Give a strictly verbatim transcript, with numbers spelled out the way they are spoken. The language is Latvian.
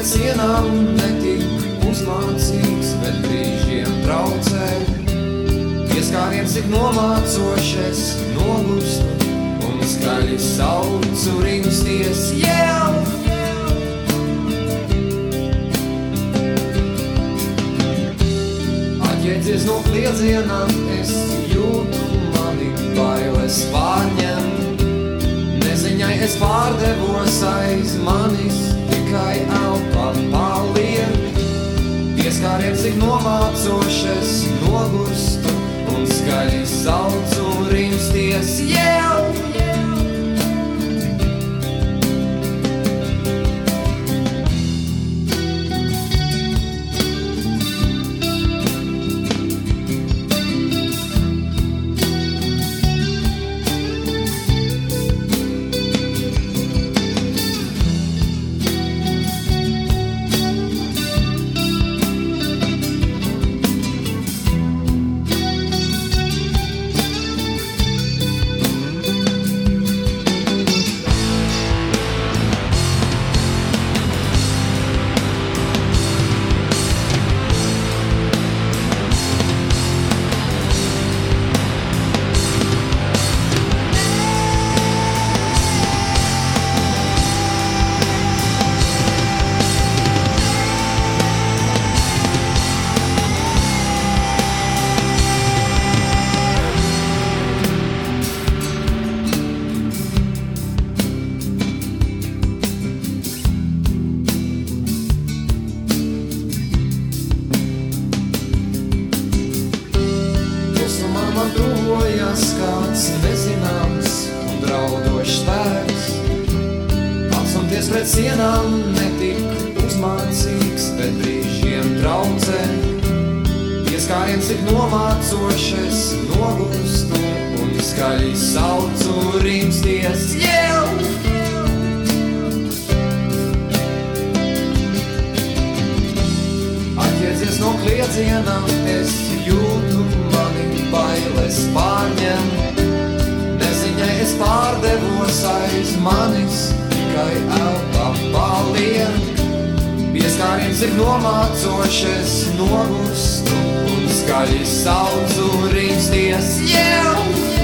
pret sienām netik uzmācīgs, bet brīžiem traucē. Pieskāriens tik nomācošs, es nogurstu un skaļi saucu ringsties, yeah! Atjēdzies no kliedzienām, es jūtu mani bailes pārņem. Neziņai es pārdevos aiz manis, tikai elpa paliek. Pieskāriens tik nomācošs, es nogurstu un skaļi saucu ringsties, yeah! Tuvojas kāds nezināms un draudošs spēks. Atstumties pret sienām netik uzmācīgs, bet brīžiem traucē. Pieskāriens tik nomācošs, es nogurstu un skaļi saucu ringsties, yeah! Atjēdzies no kliedzienām, es jūtu mani bailes pārņem. Neziņai es pārdevos aiz manis, tikai elpa paliek. Pieskāriens tik nomācošs, es nogurstu un skaļi saucu ringsties, yeah!